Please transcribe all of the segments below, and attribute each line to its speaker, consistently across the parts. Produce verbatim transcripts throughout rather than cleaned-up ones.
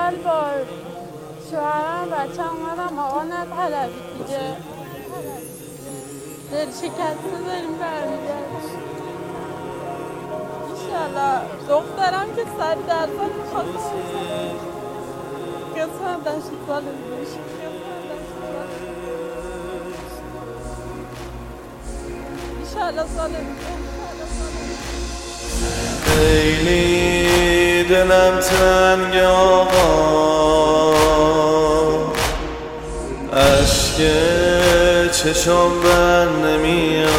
Speaker 1: سال با شوهرم بچه اومدم آقا نطلبی دیگه دل شکسته داریم برمیگردیم ایشالله دخترم که صد درصد میخواستم قسمت داشت سال میشه ایشالله سال میشه
Speaker 2: خیلی دلم تنگ آقا اشک چشم بند نمیاد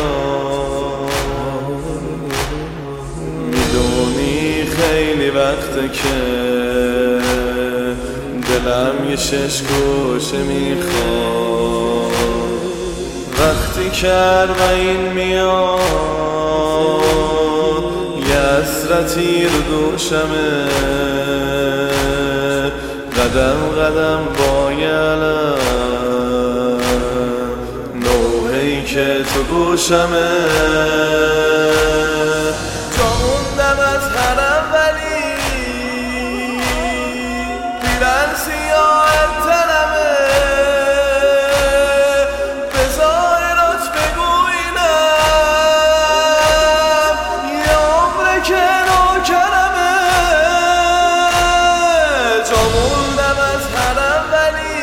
Speaker 2: میدونی خیلی وقته که دلم یه شش گوشه میخواد وقتی که اربعین میاد یه حسرتی رو دوشمه قدم قدم با یه علم نوحه‌ای که تو گوشمه جا موندم از هر اولی پیرن سیاه تنمه به ظاهرات بگو اینم یه عمره که نوکرمه جا موندم از هر اولی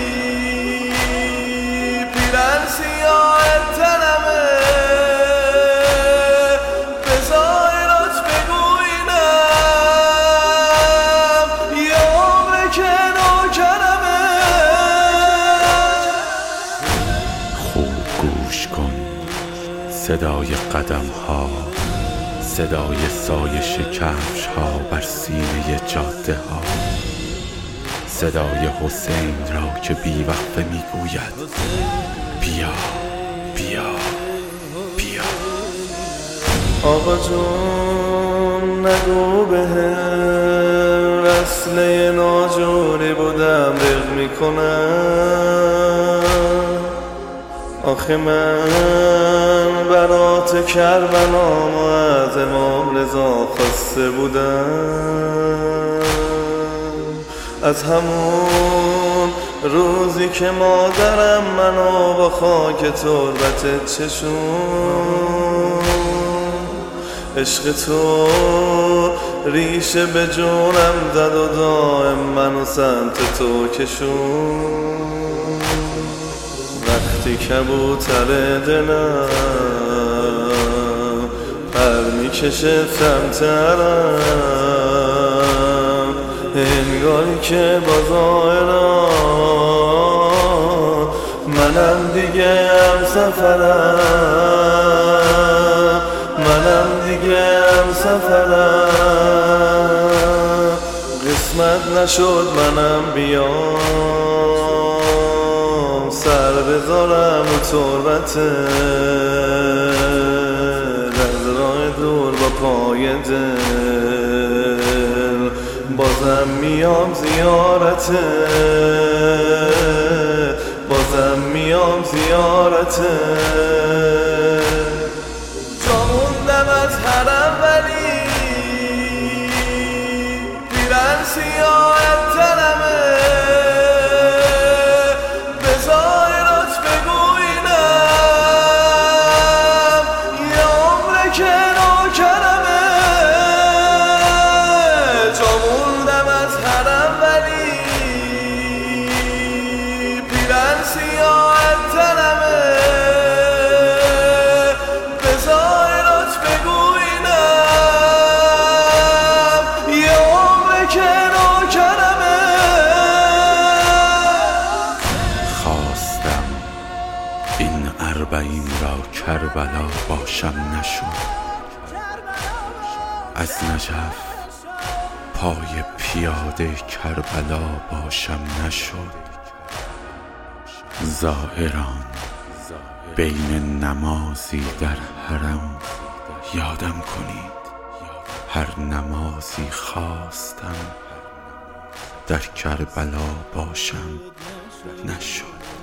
Speaker 2: پیرن سیاه تنمه به ظاهرات بگو اینم یه عمره که نوکرمه
Speaker 3: خوب گوش کن صدای قدم ها صدای سایش کفش ها بر سینه جاده ها صدای حسین را که بی وقفه می گوید بیا بیا بیا
Speaker 2: آقا جون نگو بهم وصله ناجوری بودم رق میکنم آخه من برات کربلام و از امام رضا خواسته بودم از همون روزی که مادرم منو با خاک تربتت چشون عشق تو ریشه به جونم زد و دائم منو سمت تو کشون وقتی کبوتر دلم پر میکشه سمت عرم انگاری که با ظاهرم منم دیگه هم سفرم منم دیگه هم سفرم قسمت نشد منم بیام سر بذارم و تربتت از راه دور با پای دل بازم میام زیارتت بازم میام زیارتت جا موندم از هر اولی پیرن سیاه تنمه به ظاهرات بگو اینم یه عمره که نوکرمه جا موندم از هر اولی پیرن سیاه تنمه به ظاهرات بگو اینم یه عمره که نوکرمه
Speaker 3: خواستم این اربعین را کربلا باشم نشد از نجف پای پیاده کربلا باشم نشد زائران بین نمازی در حرم یادم کنید هر نمازی خواستم در کربلا باشم نشد